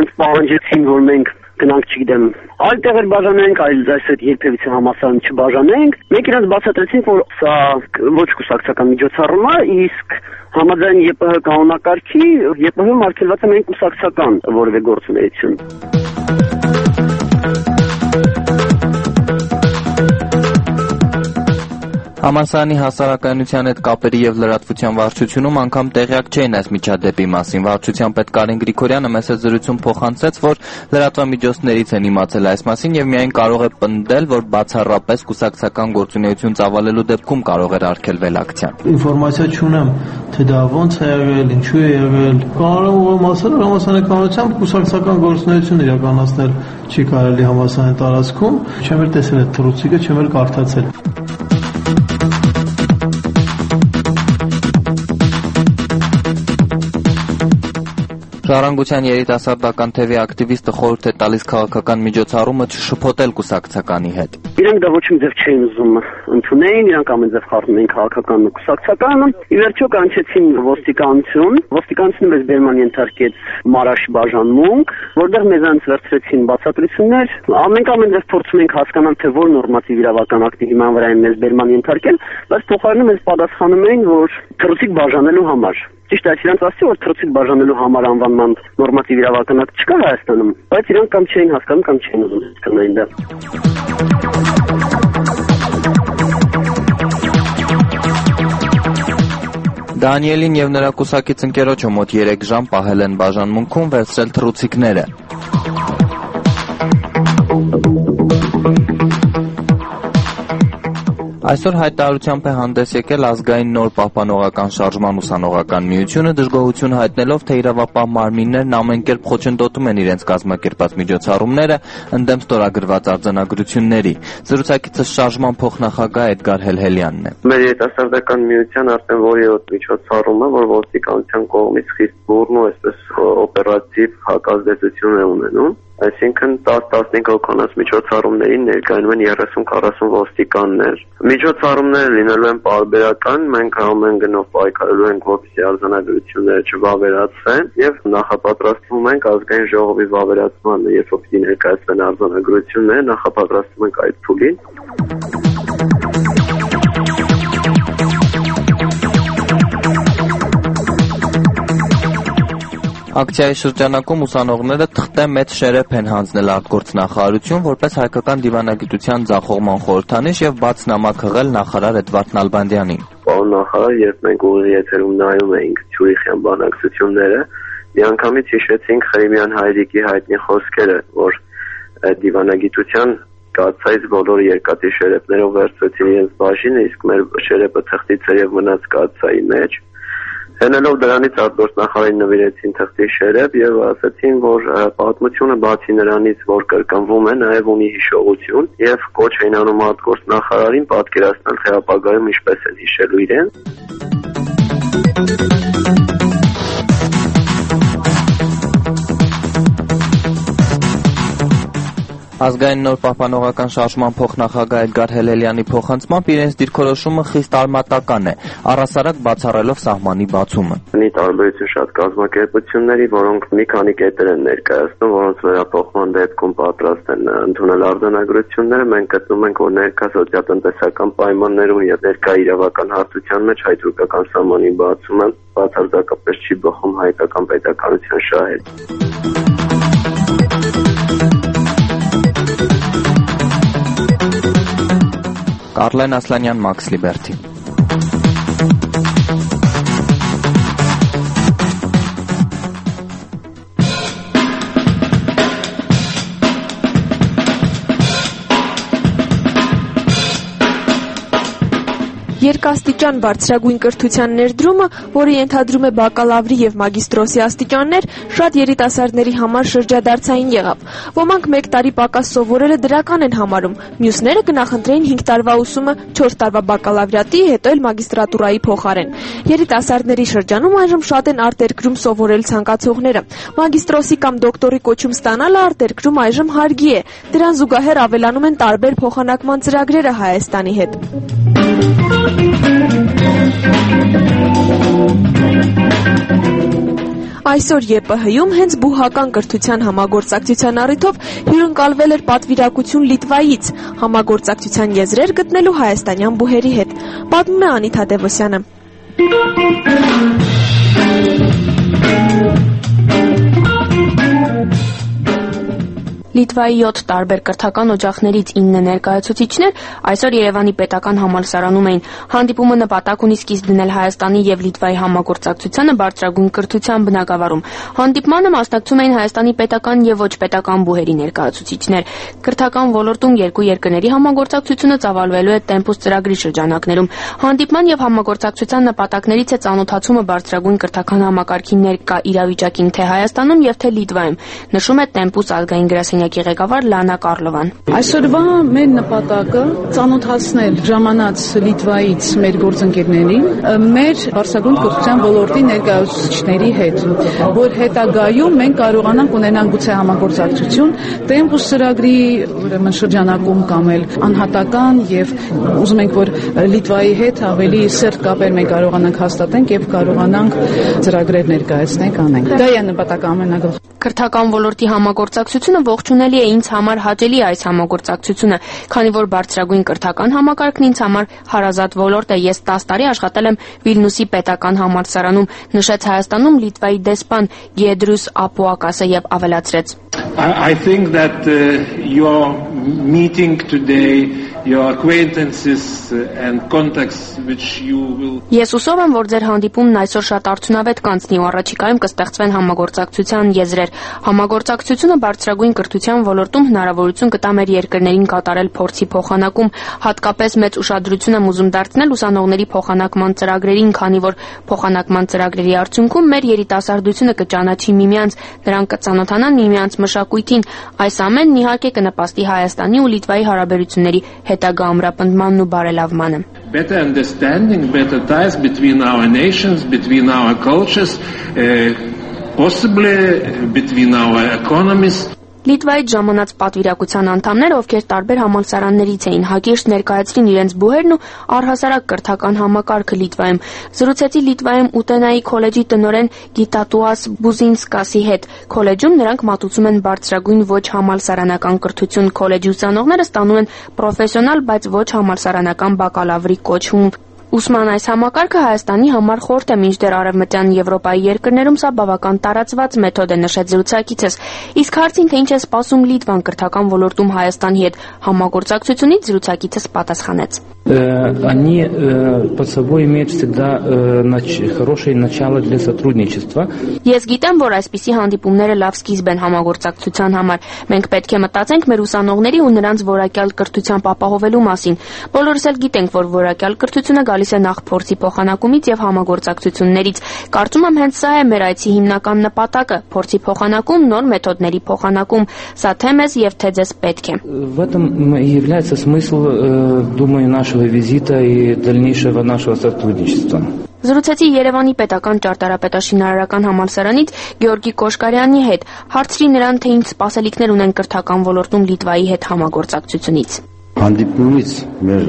իրենց պահանջեցին, որ մենք գնանք, չգիտեմ, այլ տեղեր բաժանենք, այլ այսօր երբևիցե համալսարան չբաժանենք։ Մենք իրենց բացատրեցինք, որ սա ոչ կուսակցական միջոցառում է, իսկ համաձայն ԵՊՀ կանոնակարգի ԵՊՀ-ում արգելված է միայն կուսակցական որևէ գործունեություն։ Համալսարանի հասարակայնության հետ կապերի եւ լրատվության վարչությունում անգամ տեղյակ չէին այս միջադեպի մասին։ Վարչության պետ Կարեն Գրիգորյանը մեծ զրույցում փոխանցեց, որ լրատվամիջոցներից են իմացել այս մասին եւ միայն կարող է պնդել, որ բացառապես կուսակցական գործունեություն ծավալելու դեպքում կարող էր արգելվել ակցիան։ Ինֆորմացիա չունեմ, թե դա ոնց է եղել, ինչու է եղել։ Կարող եմ ասել, որ համալսարանի կանոնությամբ կուսակցական գործունեություն իրականացնել չի կարելի համալսարանի տարածքում։ Չեմ էլ տեսել այդ թռուցիկը, չեմ էլ կարդացել։ Ժառանգության երիտասարդական թևի ակտիվիստը խորհուրդ է տալիս քաղաքական միջոցառումը չշփոթել կուսակցականի հետ։ Իրանք դա ոչ մի ձև չէին ուզում ընդունել, իրանք ամեն ձև խառնում էին քաղաքականն ու կուսակցականը։ Ի վերջո կանչեցին ոստիկանություն, ոստիկանությունը մեզ բերման ենթարկեց Մարաշ բաժանմունք, որտեղ մեզանից վերցրեցին բացատրություններ։ Մենք ամեն ձև փորձում ենք հասկանալ, թե որ նորմատիվ իրավական ակտի հիման վրա են մեզ բերման ենթարկել, բայց փոխարենը մեզ պատասխանում էին, որ թռուցիկ բաժանելու համար։ Ճիշտ է, իրանք ասացի, որ թռուցիկ բաժանելու համար անվանման նորմատիվ իրավական ակտ չկա Հայաստանում, բայց իրանք կամ չէին հասկանում, կամ չէին ուզում հասկանալ դա։ Դանիելին եւ նրա կուսակից ընկերոջը մոտ 3 ժամ պահել են բաժանմունքում, վերցրել թռուցիկները։ Այսօր հայտարարությամբ է հանդես եկել ազգային նոր պահպանողական շարժման ուսանողական միությունը, դժգոհություն հայտնելով, թե իրավապահ մարմիններն ամեն կերպ խոչընդոտում են իրենց կազմակերպած միջոցառումները ընդդեմ ստորագրված արձանագրությունների։ Զրուցակիցս շարժման փոխնախագահ Էդգար Հելհելյանն է։ Մեր երիտասարդական միության արդեն որևէ միջոցառումը, որ ոստիկանության կողմից խիստ բուռն ու այսպես օպերատիվ հակազդեցություն է ունենում, այսինքն 10-15 հոգանոց միջոցառումներին ներկայանում են 30-40 ոստիկաններ։ Միջոցառումները լինելու են պարբերական, մենք ամեն գնով պայքարելու ենք, որպեսզի արձանագրությունները չվավերացվեն եւ նախապատրաստվում ենք ազգային ժողովի վավերացմանը, երբ որ պիտի ներկայացվեն արձանագրությունները, նախապատրաստվում ենք այդ փուլին։ Ակցիայի շրջանակում ուսանողները թղթե մեծ շերեփ են հանձնել արտգործնախարարություն որպես հայկական դիվանագիտության ձախողման խորհրդանիշ եւ բաց նամակ հղել նախարար Էդվարդ Նալբանդյանին։ Պարոն նախարար, երբ մենք ուղիղ եթերում նայում էինք Ցյուրիխյան բանակցությունները, միանգամից հիշեցինք Ղրիմյան Հայրիկի հայտնի խոսքերը, որ դիվանագիտության կացայից բոլոր երկաթի շերեփներով վերցրեցին իրենց բաժինը, իսկ մեր շերեփը թղթից էր մնաց կացայի մեջ։ Հենելով դրանից արտգործնախարարին նվիրեցին թղթի շերեփ եւ ասացին, որ պատմությունը բացի նրանից, որ կրկնվում է, նաեւ ունի հիշողություն եւ կոչ էին անում արտգործնախարարին պատկերացնել, թե ապագայում ինչպես են հիշելու իրեն։ Ազգային նոր պահպանողական շարժման փոխնախագահ Էդգար Հելհելյանի փոխանցմամբ իրենց դիրքորոշումը խիստ արմատական է, առհասարակ բացառելով սահմանի բացումը։ Ունի տարբերություն շատ կազմակերպությունների, որոնք մի քանի կետեր են ներկայացնում, որոնց վերափոխման դեպքում պատրաստ են ընդունել արձանագրությունները, մենք գտնում ենք, որ ներկա սոցիալ-տնտեսական պայմաններում եւ ներկա իրավական հարթության մեջ հայ-թուրքական սահմանի բացումը բացարձակապես չի բխում հայկական պետականության շահեր։ Կարլեն Ասլանյան, Մաքս Լիբերթի։ Երկաստիճան բարձրագույն կրթության ներդրումը, որը ենթադրում է բակալավրի եւ մագիստրոսի աստիճաններ, շատ երիտասարդների համար շրջադարձային եղավ։ Ոմանք 1 տարի պակաս սովորելը դրական են համարում, մյուսները կնախընտրեին 5 տարվա ուսումը 4 տարվա բակալավրիատի, հետո էլ մագիստրատուրայի փոխարեն։ Երիտասարդների շրջանում այժմ շատ են արտերկրում սովորել ցանկացողները։ Մագիստրոսի կամ դոկտորի կոչում ստանալը արտերկրում այժմ հարգի է։ Դրան զուգահեռ ավելանում են տարբեր փոխանակման ծրագրերը Հայաստանի հետ։ Այսօր ԵՊՀ-ում հենց բուհական կրթության համագործակցության առիթով հյուրընկալվել էր պատվիրակություն Լիտվայից համագործակցության եզրեր գտնելու հայաստանյան բուհերի հետ, պատմում է Անիթա Տևոսյանը։ Լիտվայի 7 տարբեր կրթական օջախներից 9 ներկայացուցիչներ այսօր Երևանի պետական համալսարանում էին։ Հանդիպումը նպատակ ունի սկիզբ դնել Հայաստանի եւ Լիտվայի համագործակցությանը բարձրագույն կրթության բնագավառում։ Հանդիպմանը մասնակցում էին Հայաստանի պետական եւ ոչ պետական բուհերի ներկայացուցիչներ։ Կրթական ոլորտում երկու երկրների համագործակցությունը ծավալվելու է Տեմպուս ծրագրի շրջանակներում։ Հանդիպման եւ համագործակցության նպատակներից է ծանոթացումը բարձրագույն կրթական համակարգի ներկա իրավիճակին թե Հայաստանում եւ թե Լիտվայում, նշում է Տեմպուս ազգային գրասենյակի ղեկավար Լանա Կարլովան։ Այսօրվա մեր նպատակը ծանոթացնել ժամանած Լիտվայից մեր գործընկերներին մեր բարձրագույն կրթության ոլորտի ներկայացուցիչների հետ, որ հետագայում մենք կարողանանք ունենալ գուցե համագործակցություն Տեմպուս ծրագրի ուրեմն շրջանակում կամ էլ անհատական եւ ուզում ենք որ Լիտվայի հետ ավելի սերտ կապեր մենք կարողանանք հաստատենք եւ կարողանանք ծրագրեր ներկայացնենք անենք։ Դա է նպատակը ամենագլխավորը։ Կրթական ոլորտի համագործակցությունը ողջունելի է ինձ համար հաճելի այս համագործակցությունը, քանի որ բարձրագույն կրթական համակարգն ինձ համար հարազատ ոլորտ է։ Ես 10 տարի աշխատել եմ Վիլնյուսի պետական համալսարանում, նշեց Հայաստանում Լիտվայի դեսպան Գեդրուս Ապուակասը եւ ավելացրեց. I think that your meeting today, your acquaintances and contacts which you will Ես հուսով եմ, որ ձեր հանդիպումն այսօր շատ արդյունավետ կանցնի ու առաջիկայում կստեղծվեն համագործակցության եզրեր։ Համագործակցությունը բարձրագույն կրթության ոլորտում հնարավորություն կտա մեր երկրներին կատարել փորձի փոխանակում, հատկապես մեծ ուշադրություն եմ ուզում դարձնել ուսանողների փոխանակման ծրագրերին, քանի որ փոխանակման ծրագրերի արդյունքում մեր երիտասարդությունը կճանաչի միմյանց, նրանք կծանոթանան միմյանց մշակույթին։ Այս ամենն իհարկե կնպաստի Հայաստանի ու Լիտվայի հարաբերությունների հետագա ամրապնդմանն ու բարելավմանը։ Better understanding, better ties between our nations, between our cultures, possibly between our economies. Լիտվայից ժամանած պատվիրակության անդամները, ովքեր տարբեր համալսարաններից էին, հակիրճ ներկայացրին իրենց բուհերն ու առհասարակ կրթական համակարգը Լիտվայում։ Զրուցեցի Լիտվայում Ուտենայի քոլեջի տնօրեն Գիտատուաս Բուզինսկասի հետ։ Քոլեջում նրանք մատուցում են բարձրագույն ոչ համալսարանական կրթություն։ Քոլեջի ուսանողները ստանում են պրոֆեսիոնալ, բայց ոչ համալսարանական բակալավրի կոչում։ Ուսման այս համակարգը Հայաստանի համար խորտ է, մինչդեռ Արևմտյան Եվրոպայի երկրներում սա բավական տարածված մեթոդ է, նշեց զրուցակիցս։ Իսկ հարցին, թե ինչ է սպասում Լիտվան կրթական ոլորտում Հայաստանի հետ համագործակցությունից, զրուցակիցս պատասխանեց. Они под собой имеют всегда хорошее начало для сотрудничества. Ես գիտեմ, որ այսպիսի հանդիպումները լավ սկիզբ են համագործակցության համար։ Մենք պետք է մտածենք մեր ուսանողների ու նրանց որակյալ կրթությամբ ապահովելու մասին։ Բոլորս էլ գիտենք, որ որակյալ կրթությունը գալիս է նախ փորձի փոխանակումից եւ համագործակցություններից։ Կարծում եմ հենց սա է մեր այցի հիմնական նպատակը՝ փորձի փոխանակում, նոր մեթոդների փոխանակում։ Սա թե մեզ եւ թե ձեզ պետք է։ В этом и является смысл, думаю, нашего визита и дальнейшего нашего сотрудничества. Զրուցեցի Երևանի պետական ճարտարապետաշինարարական համալսարանից Գեորգի Կոշկարյանի հետ, հարցրի նրան, թե ինչ սպասելիքներ ունեն կրթական ոլորտում Լիտվայի հետ համագործակցությունից։ Հանդիպումից մեր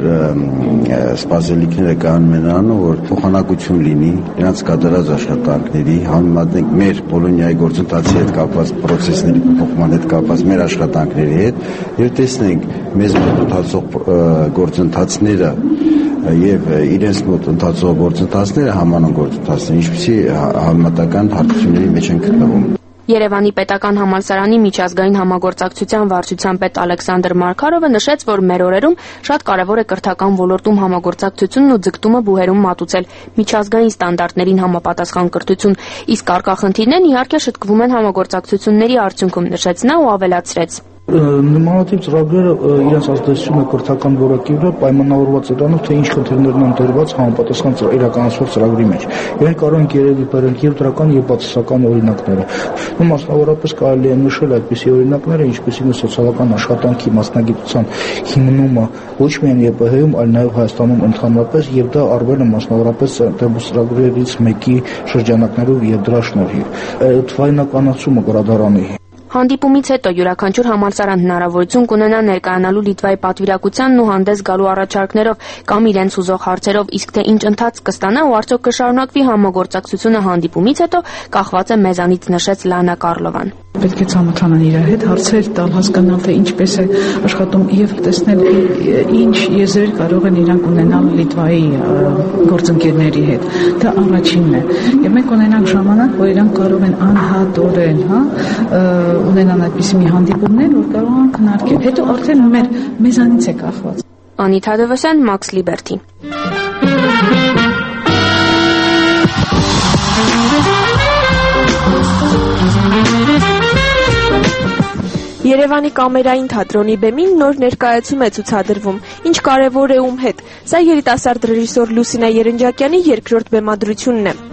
սպասելիքները կայանում են նրանով, որ փոխանակություն լինի նրանց կատարած աշխատանքների, համեմատենք մեր Պոլոնիայի գործընթացի հետ կապված process-ների փոխման հետ կապված մեր աշխատանքների հետ եւ տեսնենք մեզ մոտ ընթացող գործընթացները եւ իրենց մոտ ընթացող գործընթացները համանուն գործընթացներ, ինչպեսի համեմատական հարթությունների մեջ են գտնվում։ Երևանի պետական համալսարանի միջազգային համագործակցության վարչության պետ Ալեքսանդր Մարկարովը նշեց, որ մեր օրերում շատ կարևոր է կրթական ոլորտում համագործակցությունն ու ձգտումը բուհերում մատուցել միջազգային ստանդարտներին համապատասխան կրթություն, իսկ առկա խնդիրներն իհարկե շտկվում են համագործակցությունների արդյունքում, նշեց նա ու ավելացրեց. Նմանատիպ ծրագրերը իրենց ազդեցությունը կրթական որակի վրա պայմանավորված է դառնում, թե ինչ խնդիրներն են դրված համապատասխան իրականացվող ծրագրի մեջ։ Իրենք կարող են երևի բերել եւ դրական եւ բացասական օրինակները։ Մասնավորապես կարելի է նշել այդպիսի օրինակները, ինչպեսին է սոցիալական աշխատանքի մասնագիտության հիմնումը ոչ միայն ԵՊՀ-ում, այլ նաեւ Հայաստանում ընդհանրապես, եւ դա արվել է մասնավորապես Տեմպուս ծրագրերից մեկի շրջանակներով եւ դրա շնորհիվ։ Թվայնականացումը գրադարանի Հանդիպումից հետո յուրաքանչյուր համալսարան հնարավորություն կունենա ներկայանալու Լիտվայի պատվիրակությանն ու հանդես գալու առաջարկներով կամ իրենց ուզող հարցերով, իսկ թե ինչ ընթացք կստանա ու արդյոք կշարունակվի համագործակցությունը հանդիպումից հետո կախված է մեզանից, նշեց Լանա Կարլովան։ Պետք է ծանոթանան իր հետ, հարցեր տալ, հասկանալ թե ինչպես է աշխատում եւ տեսնել ինչ եզրեր կարող են իրանք ունենալ Լիտվայի գործընկերների հետ։ Դա առաջինն է։ Եվ մենք ունենանք ժամանակ, որ իրանք կարող են անհատորեն, ունենան այդպիսի մի հանդիպումներ, որ կարող են քննարկել։ Հետո արդեն մեզանից է կախված։ Անիթ Հադևոսյան, Max Liberty։ Երևանի կամերային թատրոնի բեմին նոր ներկայացում է ցուցադրվում, ինչ կարևոր է ում հետ։ Սա երիտասարդ ռեժիսոր Լուսինե Երնջակյանի երկրորդ բեմադրությունն է։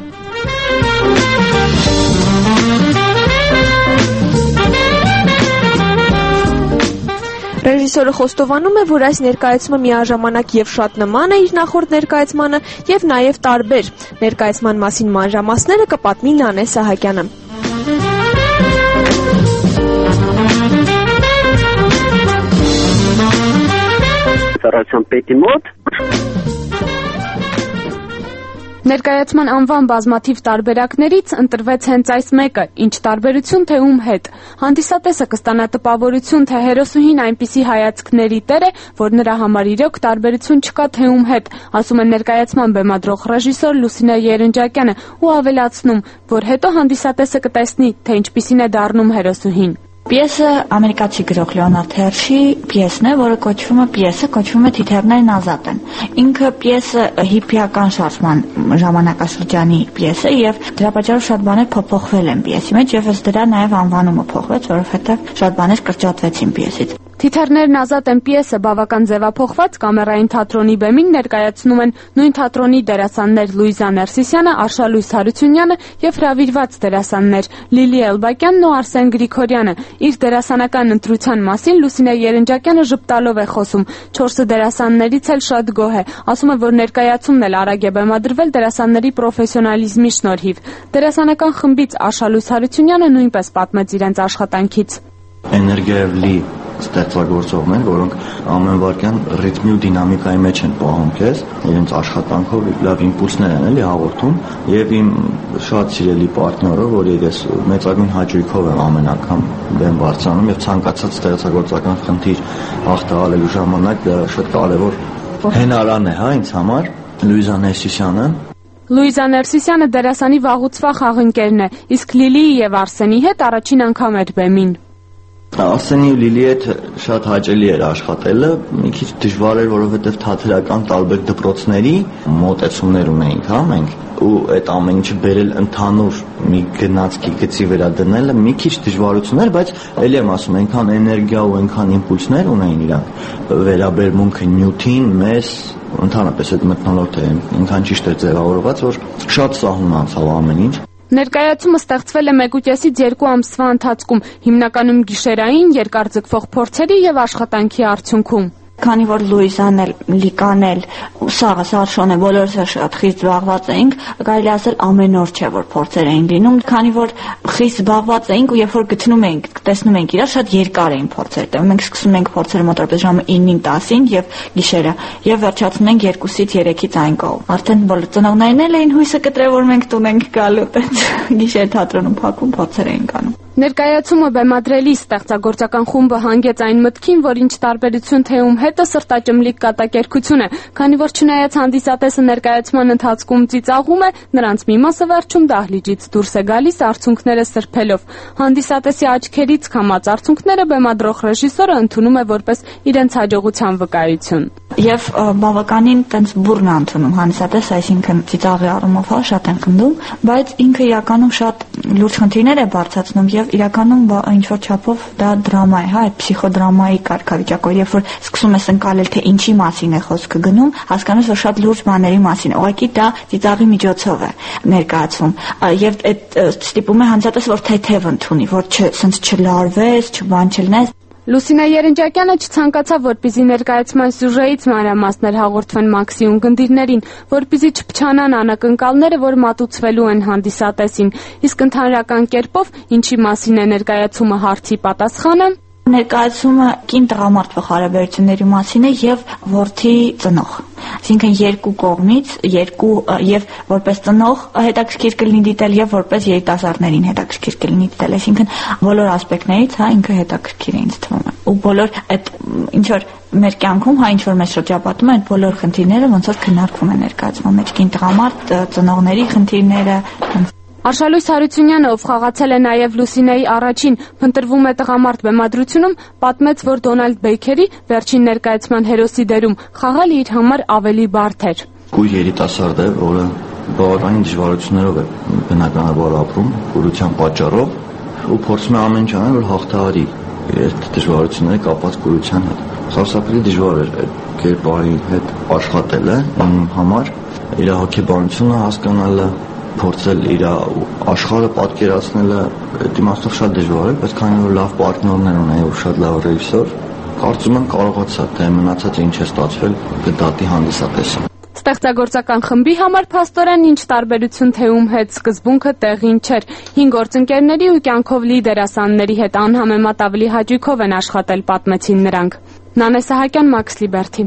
Ռեժիսորը խոստովանում է, որ այս ներկայացումը միաժամանակ եւ շատ նման է իր նախորդ ներկայացմանը եւ նաեւ տարբեր։ Ներկայացման մասին մանրամասները կպատմի Նանե Սահակյանը։ Ծառայության պետի մոտ Ներկայացման անվան բազմաթիվ տարբերակներից ընտրվեց հենց այս մեկը, ինչ տարբերություն թե ում հետ։ Հանդիսատեսը կստանա տպավորություն, թե հերոսուհին այնպիսի հայացքների տեր է, որ նրա համար իրոք տարբերություն չկա թե ում հետ, ասում է ներկայացման բեմադրող ռեժիսոր Լուսինե Երնջակյանը ու ավելացնում, որ հետո հանդիսատեսը կտեսնի, թե ինչպիսին է դառնում հերոսուհին։ Պիեսը ամերիկացի գրող Լեոնարդ Հերշի պիեսն է, որը կոչվում է Թիթեռներն ազատ են։ Ինքը պիեսը հիփիական շարժման ժամանակաշրջանի պիես է եւ դրա պատճառով շատ բաներ փոփոխվել են պիեսի մեջ եւ ըստ դրա նաեւ անվանումը փոխվեց, որովհետեւ շատ բաներ կրճատվեցին պիեսից։ Թիթեռներն ազատ են պիեսը բավական ձևափոխված կամերային թատրոնի բեմին ներկայացնում են նույն թատրոնի դերասաններ Լուիզա Ներսիսյանը, Արշալույս Հարությունյանը եւ հրավիրված դերասաններ Լիլի Էլբակյանն ու Արսեն Գրիգորյանը։ Իր դերասանական ընտրության մասին Լուսինե Երնջակյանը ժպտալով է խոսում։ 4 դերասաններից էլ շատ գոհ է, ասում է, որ ներկայացումն էլ արագ է բեմադրվել դերասանների պրոֆեսիոնալիզմի շնորհիվ։ Դերասանական խմբից Արշալույս Հարությունյանը նույնպես պատմեց իրենց աշխատանքից։ Էներգիայով լի ստեղծագործողներ, որոնք ամեն վարքյան ռիթմի ու դինամիկայի մեջ են պահում քեզ, իրենց աշխատանքով լավ իմպուլսներ են էլի հաղորդում, եւ իմ շատ սիրելի պարտները, որ ես մեծագույն հաճույքով եմ ամեն անգամ բեմ բարձրանում եւ ցանկացած ստեղծագործական խնդիր հաղթահարելու ժամանակ դա շատ կարեւոր հենարան է, ինձ համար Լուիզա Ներսիսյանը։ Լուիզա Ներսիսյանը դերասանի վաղուց խաղընկերն է, իսկ Լիլիի եւ Արսենի հետ առաջին անգամ էր բեմին։ Արսենի ու Լիլիի հետ շատ հաճելի էր աշխատելը, մի քիչ դժվար էր, որովհետև թատերական տարբեր դպրոցների մոտեցումներ ունեինք, մենք ու այդ ամեն ինչը բերել ընդհանուր մի գնացքի գծի վերադնելը մի քիչ դժվարություն էր, բայց ելի եմ ասում, այնքան էներգիա ու այնքան իմպուլսներ ունեին իրանք վերաբերմունքը նյութին, մեզ ընդհանրապես այդ մթնոլորտը այնքան ճիշտ էր ձևավորված, որ շատ սահուն անցավ ամեն ինչ։ Ներկայացումը ստեղծվել է 1.5-ից 2 ամսվա ընթացքում, հիմնականում գիշերային, երկար ձգվող փորձերի եւ աշխատանքի արդյունքում։ Քանի որ Լուիզան էլ, Լիկան էլ, Սաղը, Սարշոնը բոլորս շատ խիստ զբաղված էինք, կարելի ասել ամեն օր չէ որ փորձեր էին լինում, քանի որ խիստ զբաղված էինք ու երբ որ գտնում էինք, տեսնում էինք իրար, շատ երկար էին փորձերը։ Մենք սկսում ենք փորձերը մոտավորապես ժամը 9-ին 10-ին եւ գիշերը եւ վերջացնում ենք 2-ից 3-ից այն կողմ։ Արդեն բոլոր ծնողներն էլ էին հույսը կտրել, որ մենք տուն ենք գալու, այդպես գիշեր թատրոնում փակում փորձեր էին կանում։ Ներկայացումը բեմադրելի ստեղծագործական խումբը հանգեց այն մտքին, որ ինչ տարբերություն թե ում հետը սրտաճմլիկ կատակերգություն է, քանի որ չնայած հանդիսատեսը ներկայացման ընթացքում ծիծաղում է, նրանց մի մասը վերջում դահլիճից դուրս է գալիս արցունքները սրբելով։ Հանդիսատեսի աչքերից քամած արցունքները բեմադրող ռեժիսորը ընդունում է որպես իրենց հաջողության վկայություն։ Եվ բավականին տենց բուրն է ընդունում հանդիսատես, այսինքն ծիծաղի առումով շատ են խնդում, բայց ինքը իրականում շատ լուրջ խնդիրներ է բարձրացնում եւ իրականում ինչ որ չափով դա դրամա է, այդ փսիխոդրամայի կարգավիճակը, երբ որ սկսում ես ընկալել թե ինչի մասին է խոսքը գնում, հասկանում ես որ շատ լուրջ բաների մասին է, ուղղակի դա ծիծաղի միջոցով է ներկայացվում եւ այդ ստիպում է հանդիսատեսը որ թեթև ընդունի, որ սենց չլարվես, չբան չլնես։ Լուսինե Երնջակյանը չցանկացավ, որպեսզի ներկայացման սյուժեից մանրամասներ հաղորդվեն Մաքսի ունկնդիրներին, որպեսզի չփչանան անակնկալները, որ մատուցվելու են հանդիսատեսին, իսկ ընդհանրական կերպով ինչի մասին է ներկայացումը հարցի պատասխանը Ներկայացումը կին տղամարդ հարաբերությունների մասին է եւ որդի ծնող։ Այսինքն երկու կողմից, եւ որպես ծնող հետաքրքիր կլինի դիտել եւ որպես երիտասարդներին հետաքրքիր կլինի դիտել, այսինքն բոլոր ասպեկտներից, ինքը հետաքրքիր է ինձ թվում։ Ու բոլոր այդ ինչ որ մեր կյանքում, ինչ որ մեզ շրջապատում է, այդ բոլոր խնդիրները ոնց որ քննարկվում են ներկայացման մեջ, կին տղամարդ, ծնողների խնդիրները, Արշալույս Հարությունյանը, ով խաղացել է նաև Լուսինեի առաջին «Փնտրվում է տղամարդ» բեմադրությունում, պատմեց, որ Դոնալդ Բեյքերի վերջին ներկայացման հերոսի դերում խաղալը իր համար ավելի բարդ էր։ Կույր երիտասարդ է, որը բավականին դժվարություններով է բնականաբար ապրում, կուրության պատճառով, ու փորձում է ամեն ինչ անել, որ հաղթահարի այդ դժվարությունները կապված կուրության հետ։ Սարսափելի դժվար էր այդ կերպարի հետ աշխատելը իմ համար, իր հոգեբանությունը հասկանալը, փորձել իր աշխարհը պատկերացնելը այդ իմաստով շատ դժվար է, բայց քանի որ լավ պարտներներ ունի ու շատ լավ ռեժիսոր, կարծում եմ կարողացա, թե մնացածը ինչ է ստացվել գտատի հանդիսատեսը։ Ստեղծագործական խմբի համար փաստորեն ինչ տարբերություն թե ում հետ սկզբունքը տեղին չէր։ 5 գործընկերների ու կյանքով լի դերասանների հետ անհամեմատ ավելի հաճույքով են աշխատել, պատմեցին նրանք։ Նանե Սահակյան, Մաքս Լիբերթի։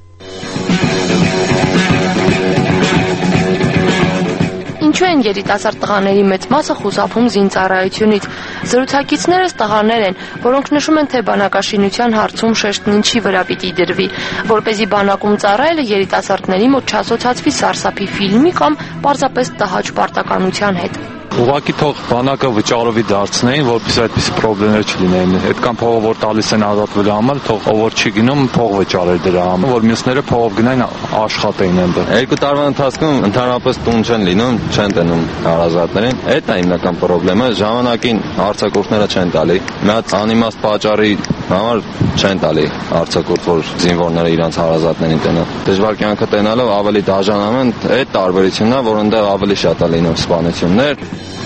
Ինչու են երիտասարդ տղաների մեծ մասը խուսափում զինծառայությունից։ Զրուցակիցներս տղաներ են, որոնք նշում են, թե բանակաշինության հարցում շեշտն ինչի վրա պիտի դրվի, որպեսզի բանակում ծառայելը երիտասարդների մոտ չասոցացվի սարսափի ֆիլմի կամ պարզապես տհաճ պարտականության հետ։ Ուղղակի թող բանակը վճարովի դարձնեին, որպեսզի այդպիսի խնդիրներ չլինեին։ Այդքան փողը որ տալիս են ազատվելու համար, թող ով որ չի գնում, փող վճարեր դրա համար, որ մյուսները փողով գնային աշխատեին այնտեղ։ 2 տարվա ընթացքում ընդհանրապես տուն չեն լինում, չեն տնում հարազատներին։ Այդ է հիմնական խնդրը։ Ժամանակին արձակուրդները չեն տալի։ Մի հատ անիմաստ պատճառի համար չեն տալի արձակուրդ, որ զինվորները իրենց հարազատներին տենան։ Դժվար կյանքը տենալով ավելի դաժանում են, այդ տարբերությունն է, որ այնտեղ ավելի շատ է լինում սպանություններ։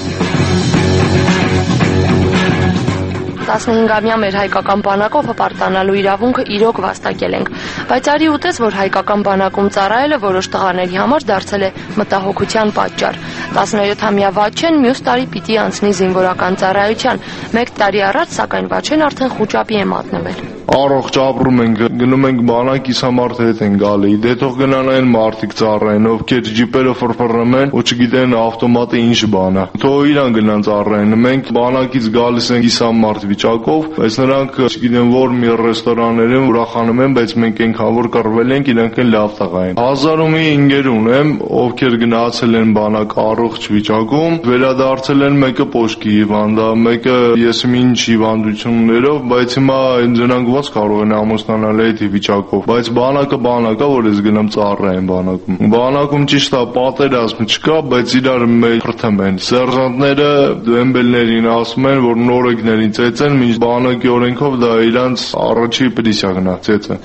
15-ամյա մեր հայկական բանակով հպարտանալու իրավունքը իրոք վաստակել ենք, բայց արի ուտես, որ հայկական բանակում ծառայելը որոշ տղաների համար դարձել է մտահոգության պատճառ։ 17-ամյա Վաչեն մյուս տարի պիտի անցնի զինվորական ծառայության։ 1 տարի առաջ, սակայն Վաչեն արդեն խուճապի է մատնվել։ Առողջ ապրում ենք, գնում ենք բանակ, իսամարդ հետ են գալի, դե թող գնան այն մարդիկ ծառայեն, ովքեր ջիպերը ֆրֆռում են ու չգիտեն ավտոմատը ինչ բան է։ Թող իրան գնան ծառայեն։ Մենք բանակից գալիս ենք իսամարդ վիճակով, բայց նրանք չգիտեն որ մի ռեստորաններում ուրախանում են, բայց մենք այնքան որ կռվել ենք, իրանք են լավ տղա են։ 1000-ում ինգեր ունեմ, ովքեր գնացել են բանակ առողջ վիճակում, վերադարձել են մեկը պոշկի հիվանդ է, մեկը եսմինչ հիվանդություններով, բայց հիմա նրանք ոնց կարող են ամուսնանալ այդ վիճակով, բայց բանակը բանակա, որ ես գնամ ծառայեմ բանակում։ Բանակում ճիշտ է պատերազմ չկա, բայց իրար մեծ խրթում են։ Սերժանտները դեմբելներին ասում են, որ նորեկներին ծեծեն, մինչ բանակի օրենքով դա իրանց առաջի պրիսիա գնա ծեծը։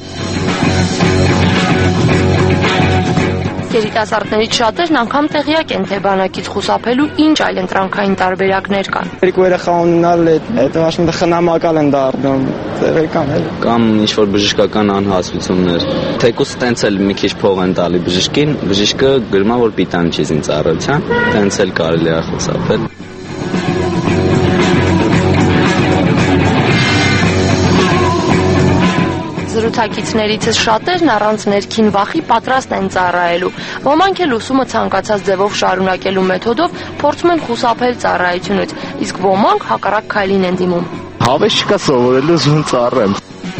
Երիտասարդներից շատերն անգամ տեղյակ են, թե բանակից խուսափելու ինչ այլընտրանքային տարբերակներ կան։ Երկու երեխա ունենալ այդ մասնը խնամակալ են դառնում, տեղեկան էլ։ Կամ ինչ որ բժշկական անհասություններ։ Թեկուզ տենց էլ մի քիչ փող են տալի բժշկին, բժիշկը գրում է որ պիտան չի զինծառայության, տենց էլ կարելի է խուսափել։ Զրուցակիցներիցս շատերն առանց ներքին վախի պատրաստ են ծառայելու։ Ոմանք էլ ուսումը ցանկացած ձևով շարունակելու մեթոդով փորձում են խուսափել ծառայությունից, իսկ ոմանք հակառակ քայլին են դիմում։ Հավես չկա սովորելու զուն ծառայեմ։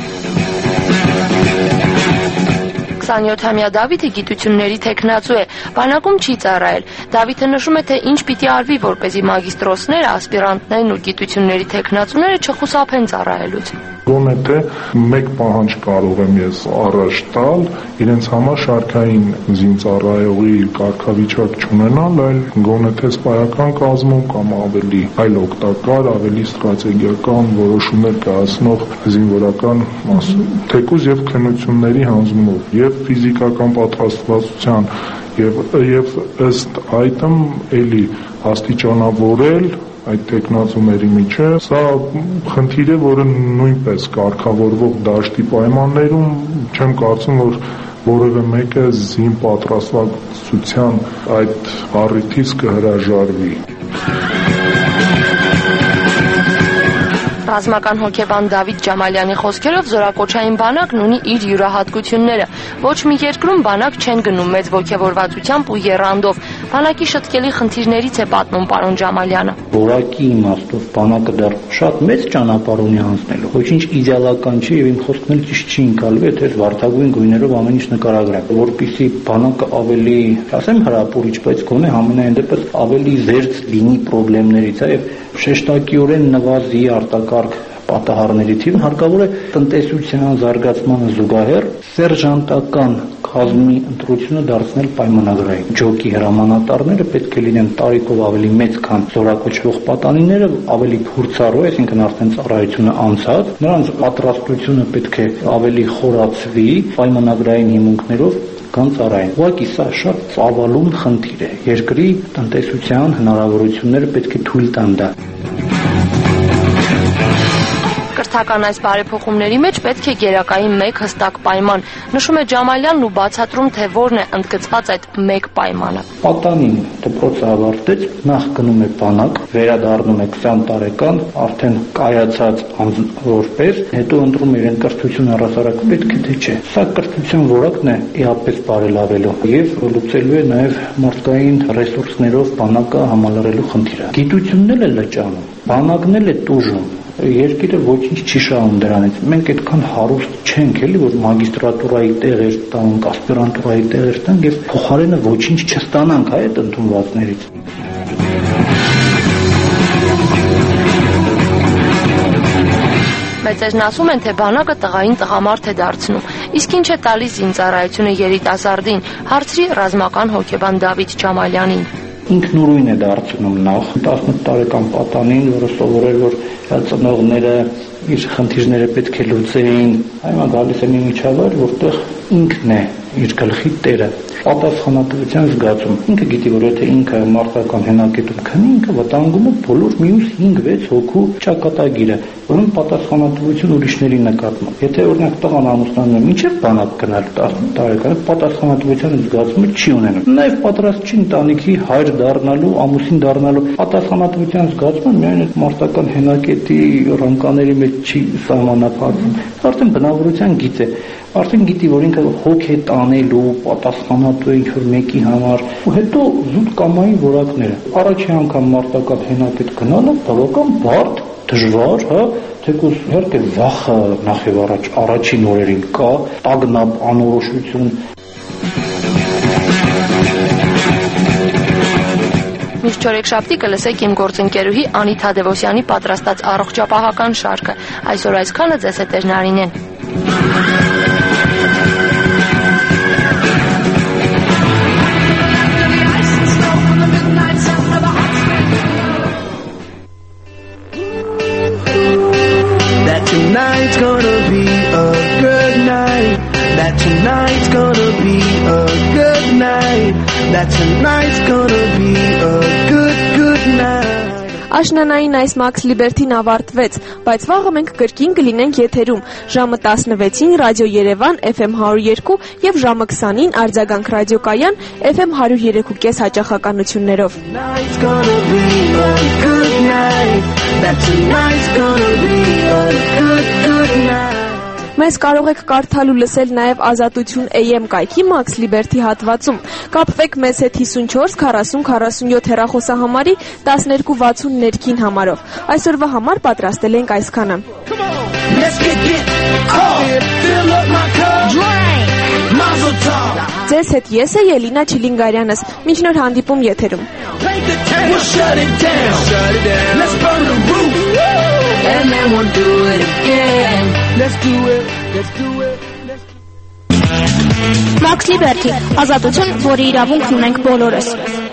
27-ամյա Դավիթը գիտությունների թեկնածու է, բանակում չի ծառայել։ Դավիթը նշում է, թե ինչ պիտի արվի, որպեսզի մագիստրոսները, ասպիրանտներն ու գիտությունների թեկնածուները չխուսափեն ծառայելուց։ Գոնե թե մեկ պահանջ կարող եմ ես առաջ տալ, իրենց համար շարքային զինծառայողի կարգավիճակ չունենալ, այլ գոնե թե սպայական կազմում կամ ավելի այլ օգտակար, ավելի ստրատեգիական որոշումներ կայացնող զինվորական թեկուզ եւ քննությունների հանձնումով եւ ֆիզիկական պատրաստվածության եւ ըստ այդմ էլի աստիճանավորել այդ տեխնացուների միջև։ Սա խնդիր է, որը նույնպես կարգավորվող դաշտի պայմաններում չեմ կարծում, որ որևէ մեկը զին պատրաստվածության այդ առիթից կհրաժարվի։ Ռազմական հոգեբան Դավիթ Ջամալյանի խոսքերով զորակոչային բանակն ունի իր յուրահատկությունները։ Ոչ մի երկրում բանակ չեն գնում մեծ ոգևորվածությամբ ու եռանդով։ Բանակի շտկելի խնդիրներից է պատմում պարոն Ջամալյանը։ Որակի իմաստով բանակը դեռ շատ մեծ ճանապարհ ունի անցնելու։ Ոչինչ իդեալական չի եւ իմ խոսքն էլ ճիշտ չի ընկալվի, եթե վարդագույն գույներով ամեն ինչ նկարագրեմ, որպեսզի բանակը ավելի, ասեմ հրապուրիչ, բայց գոնե համենայն դեպս ավելի զերծ լինի խնդիրներից, եւ շեշտակիորեն նվազի արտակարգ պատահարների թիվը, հարկավոր է տնտեսության զարգացմանը զուգահեռ սերժանտական կազմի ընտրությունը դարձնել պայմանագրային։ Ջոկի հրամանատարները պետք է լինեն տարիքով ավելի մեծ, քան զորակոչվող պատանիները, ավելի փորձառու, այսինքն արդեն ծառայությունը անցած, նրանց պատրաստությունը պետք է ավելի խորացվի պայմանագրային հիմունքներով կան ծառային։ Ուղղակի սա շատ ծավալուն խնդիր է։ Երկրի տնտեսության հնարավորությունները պետք է թույլ տան դա։ Կրթական այս բարեփոխումների մեջ պետք է գերակային մեկ հստակ պայման, նշում է Ջամալյանն ու բացատրում, թե որն է ընդգծված այդ մեկ պայմանը։ Պատանին դպրոցը ավարտեց, նախ գնում է բանակ, վերադառնում է 20 տարեկան, արդեն կայացած որպես, հետո ընտրում է իրեն կրթություն առհասարակ պետք է թե չէ։ Սա կրթության որակն է իհապես բարելավելու եւ լուծելու է նաեւ մարդկային ռեսուրսներով բանակը համալրելու խնդիրը։ Գիտությունն էլ է լճանում, բանակն էլ է տուժում։ Երկիրը ոչինչ չի շահում դրանից։ Մենք այդքան հարուստ չենք էլի, որ մագիստրատուրայի տեղեր տանք, ասպիրանտուրայի տեղեր տանք եւ փոխարենը ոչինչ չստանանք այդ ընդունվածներից։ Մեծերն ասում են, թե բանակը տղային տղամարդ է դարձնում։ Իսկ ինչ է տալիս զինծառայությունը երիտասարդին, հարցրի ռազմական հոգեբան Դավիթ Ջամալյանին։ Ինքնուրույն է դարձնում նախ 18 տարեկան պատանին, որը սովորել, որ ծնողները իր խնդիրները պետք է լուծեին, այմա գալիս է մի միջավայր, որտեղ ինքն է իր գլխի տերը, պատասխանատվության զգացում։ Ինքը գիտի, որ եթե ինքը մարտական հենակետում քնի, ինքը վտանգում է բոլոր մյուս 5-6 հոգու ճակատագիրը, որոնք պատասխանատվություն ուրիշների նկատմամբ։ Եթե օրինակ տղան ամուսնանում է մինչև բանակ գնալ 18 տարեկան, պատասխանատվության զգացումը չի ունենում։ Նաև պատրաստ չի ընտանիքի հայր դառնալու, ամուսին դառնալու, պատասխանատվության զգացումը միայն այդ մարտական հենակետի ռամկաների մեջ չի սահմանափակվում։ Արդեն բնավորության գիծ է։ Արդեն գիտի, որ ինքը հոգ է տանելու, պատասխանատու է ինչ-որ մեկի համար, ու հետո զուտ կամայի որակները։ Առաջի անգամ մարտական հենակետ գնալը բավական բարդ, դժվար, հա, թեկուզ իհարկե վախը նախ եւ առաջ առաջին օրերին կա, տագնապ, անորոշություն։ Միշտ չորեքշաբթի կլսեք իմ գործընկերուհի Անի Թադևոսյանի պատրաստած առողջապահական շարքը։ Այսօր այսքանը, ձեզ հետ է Նարինեն։ Tonight's gonna be a good night. That tonight's gonna be a good night. That tonight's gonna be a good night. Աշնանային այս Max Liberty-ն ավարտվեց, բայց վաղը մենք կրկին կլինենք եթերում ժամը 16-ին Ռադիո Երևան FM 102 եւ ժամը 20-ին Արձագանք ռադիոկայան FM 103.5 հաճախականություններով։ Մեզ կարող եք կարդալ ու լսել նաև Ազատություն AM կայքի Max Liberty հատվածում։ Կապվեք մեզ հետ 54 40 47 հեռախոսահամարի 1260 ներքին համարով։ Այսօրվա համար պատրաստել ենք այսքանը։ Ձեզ հետ ես եմ Ելինա Չիլինգարյանս։ Մինչ նոր հանդիպում եթերում։ And then we'll do it again. Let's do it. Max Liberty, ազատություն, որի իրավունք ունենք բոլորս։